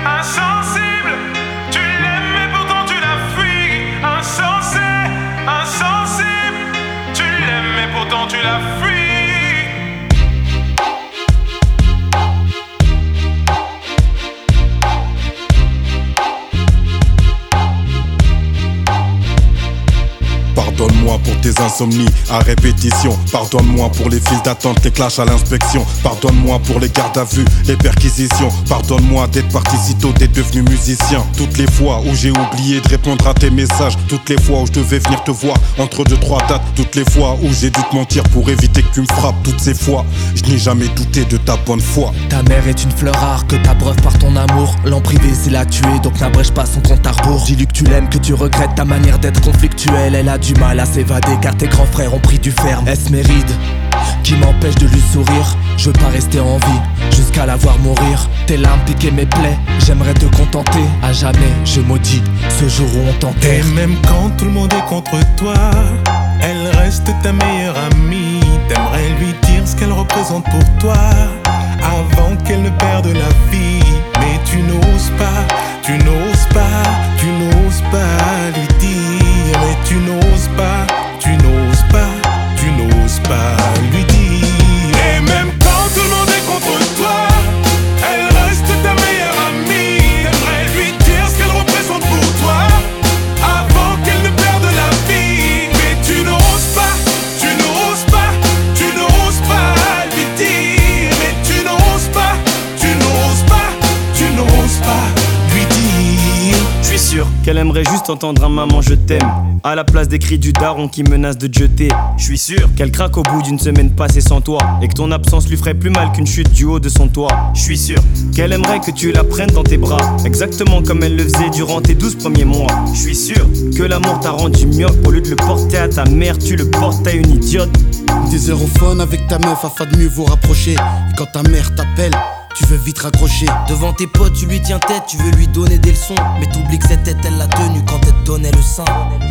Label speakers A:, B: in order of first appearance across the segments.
A: insensible. Tu l'aimes mais pourtant tu la fuis. Insensé, insensible. Tu l'aimes mais pourtant tu la fuis.
B: Pardonne-moi pour tes insomnies à répétition. Pardonne-moi pour les files d'attente, les clashs à l'inspection. Pardonne-moi pour les gardes à vue, les perquisitions. Pardonne-moi d'être parti si tôt, d'être devenu musicien. Toutes les fois où j'ai oublié de répondre à tes messages. Toutes les fois où je devais venir te voir entre 2-3 dates. Toutes les fois où j'ai dû te mentir pour éviter que tu me frappes. Toutes ces fois, je n'ai jamais douté de ta bonne foi.
C: Ta mère est une fleur rare que t'abreuves par ton amour. L'emprise l'a tué, donc n'abrège pas son compte à rebours. Dis-lui que tu l'aimes, que tu regrettes ta manière d'être conflictuelle. Elle a du mal à s'évader car tes grands frères ont pris du ferme. Est-ce mes rides qui m'empêchent de lui sourire? Je veux pas rester en vie jusqu'à la voir mourir. Tes larmes piquaient mes plaies, j'aimerais te contenter. À jamais je maudis ce jour où on t'enterre.
A: Et même quand tout le monde est contre toi, elle reste ta meilleure amie. T'aimerais lui dire ce qu'elle représente pour toi avant qu'elle ne perde la vie. Mais tu n'oses pas, tu n'oses pas, tu n'oses pas lui dire. Mais tu n'oses pas, tu n'oses pas, tu n'oses pas lui dire. Et même quand tout le monde est contre toi, elle reste ta meilleure amie. T'aimerais lui dire ce qu'elle représente pour toi avant qu'elle ne perde la vie. Mais tu n'oses pas, tu n'oses pas, tu n'oses pas lui dire. Mais tu n'oses pas, tu n'oses pas, tu n'oses pas lui dire.
D: Je suis sûr qu'elle aimerait juste entendre un maman je t'aime à la place des cris du daron qui menace de te jeter. Je suis sûr qu'elle craque au bout d'une semaine passée sans toi et que ton absence lui ferait plus mal qu'une chute du haut de son toit. Je suis sûr qu'elle aimerait que tu la prennes dans tes bras, exactement comme elle le faisait durant tes 12 premiers mois. Je suis sûr que l'amour t'a rendu myope. Au lieu de le porter à ta mère, tu le portes à une idiote.
E: Des aérophones avec ta meuf afin de mieux vous rapprocher. Et quand ta mère t'appelle, tu veux vite raccrocher.
F: Devant tes potes, tu lui tiens tête, tu veux lui donner des leçons. Mais t'oublies que cette tête, elle l'a tenue quand elle te donnait le sein.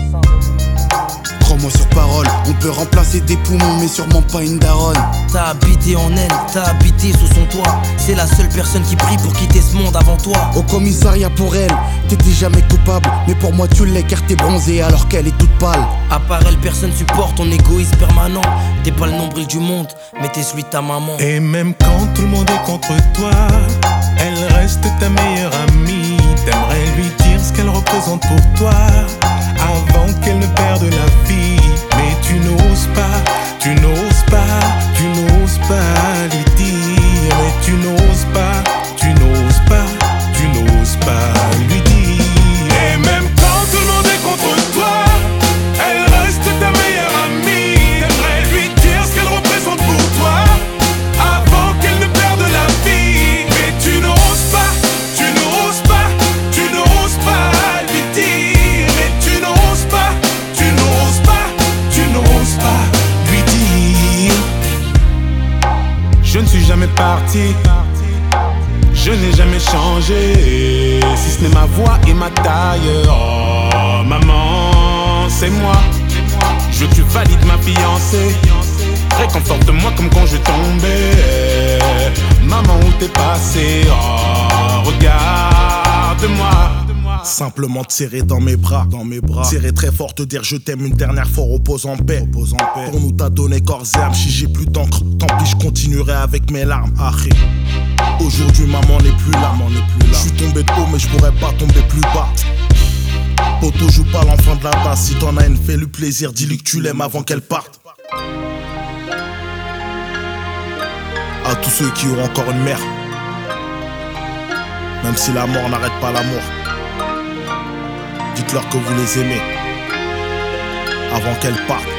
E: Crois-moi sur parole, on peut remplacer des poumons, mais sûrement pas une daronne.
F: T'as habité en elle, t'as habité sous son toit. C'est la seule personne qui prie pour quitter ce monde avant toi.
E: Au commissariat pour elle, t'étais jamais coupable. Mais pour moi tu l'es car t'es bronzée alors qu'elle est toute pâle.
F: À part elle, personne supporte ton égoïsme permanent. T'es pas le nombril du monde, mais t'es celui de ta maman.
A: Et même quand tout le monde est contre toi, elle reste ta meilleure amie. T'aimerais lui dire ce qu'elle représente pour toi avant qu'elle ne perde la vie. Mais tu n'oses pas, tu n'oses pas, tu n'oses pas lui dire. Mais tu n'oses pas, tu n'oses pas, tu n'oses pas lui dire. Et même quand tout le monde est contre toi, elle reste ta meilleure amie. T'aimerais lui dire ce qu'elle représente pour toi avant qu'elle ne perde la vie. Mais tu n'oses pas, tu n'oses pas, tu n'oses pas lui dire. Mais tu n'oses pas, tu n'oses pas, tu n'oses pas lui dire. Je ne suis jamais parti, je n'ai jamais changé, si ce n'est ma voix et ma taille. Oh maman, c'est moi. Je veux que tu valides ma fiancée. Réconforte-moi comme quand je tombais. Maman, où t'es passé? Oh, regarde-moi.
E: Simplement te serrer dans mes bras, serrer très fort, te dire je t'aime une dernière fois, repose en paix. Pour nous t'as donné corps et âme, si j'ai plus d'encre, tant pis je continuerai avec mes larmes. Arrête. Aujourd'hui maman n'est plus là, je suis tombé de haut mais je pourrais pas tomber plus bas. Poto joue pas l'enfant de la base, si t'en as une fais-lui plaisir, dis-lui que tu l'aimes avant qu'elle parte. À tous ceux qui ont encore une mère, même si la mort n'arrête pas l'amour, dites-leur que vous les aimez avant qu'elle parte.